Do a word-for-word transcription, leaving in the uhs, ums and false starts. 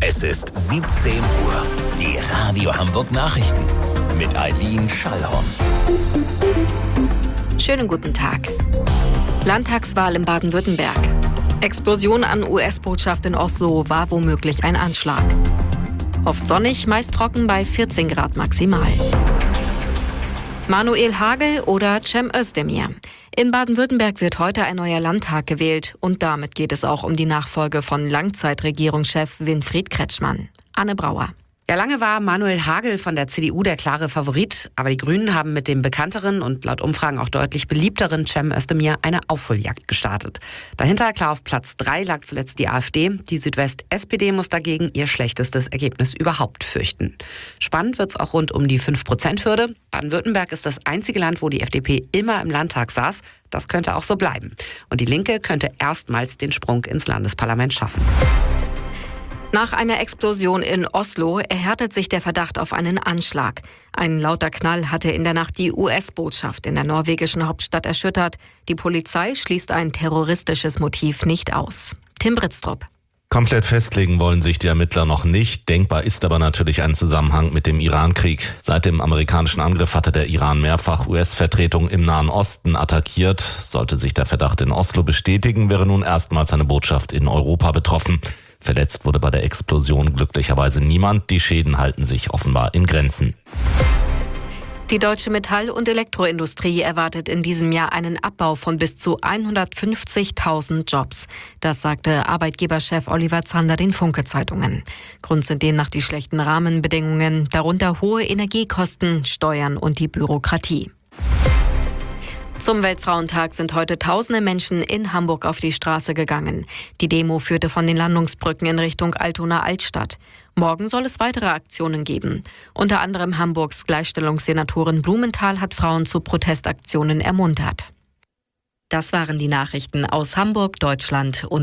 Es ist siebzehn Uhr. Die Radio Hamburg Nachrichten mit Eileen Schallhorn. Schönen guten Tag. Landtagswahl in Baden-Württemberg. Explosion an U S-Botschaft in Oslo war womöglich ein Anschlag. Oft sonnig, meist trocken bei vierzehn Grad maximal. Manuel Hagel oder Cem Özdemir. In Baden-Württemberg wird heute ein neuer Landtag gewählt und damit geht es auch um die Nachfolge von Langzeitregierungschef Winfried Kretschmann. Anne Brauer. Ja, lange war Manuel Hagel von der C D U der klare Favorit, aber die Grünen haben mit dem bekannteren und laut Umfragen auch deutlich beliebteren Cem Özdemir eine Aufholjagd gestartet. Dahinter klar auf Platz drei lag zuletzt die AfD. Die Südwest-S P D muss dagegen ihr schlechtestes Ergebnis überhaupt fürchten. Spannend wird's auch rund um die fünf Prozent Hürde. Baden-Württemberg ist das einzige Land, wo die F D P immer im Landtag saß. Das könnte auch so bleiben. Und die Linke könnte erstmals den Sprung ins Landesparlament schaffen. Nach einer Explosion in Oslo erhärtet sich der Verdacht auf einen Anschlag. Ein lauter Knall hatte in der Nacht die U S-Botschaft in der norwegischen Hauptstadt erschüttert. Die Polizei schließt ein terroristisches Motiv nicht aus. Tim Britztrup. Komplett festlegen wollen sich die Ermittler noch nicht. Denkbar ist aber natürlich ein Zusammenhang mit dem Irankrieg. Seit dem amerikanischen Angriff hatte der Iran mehrfach U S-Vertretungen im Nahen Osten attackiert. Sollte sich der Verdacht in Oslo bestätigen, wäre nun erstmals eine Botschaft in Europa betroffen. Verletzt wurde bei der Explosion glücklicherweise niemand. Die Schäden halten sich offenbar in Grenzen. Die deutsche Metall- und Elektroindustrie erwartet in diesem Jahr einen Abbau von bis zu hundertfünfzigtausend Jobs. Das sagte Arbeitgeberchef Oliver Zander den Funke-Zeitungen. Grund sind demnach die schlechten Rahmenbedingungen, darunter hohe Energiekosten, Steuern und die Bürokratie. Zum Weltfrauentag sind heute tausende Menschen in Hamburg auf die Straße gegangen. Die Demo führte von den Landungsbrücken in Richtung Altona Altstadt. Morgen soll es weitere Aktionen geben. Unter anderem Hamburgs Gleichstellungssenatorin Blumenthal hat Frauen zu Protestaktionen ermuntert. Das waren die Nachrichten aus Hamburg, Deutschland und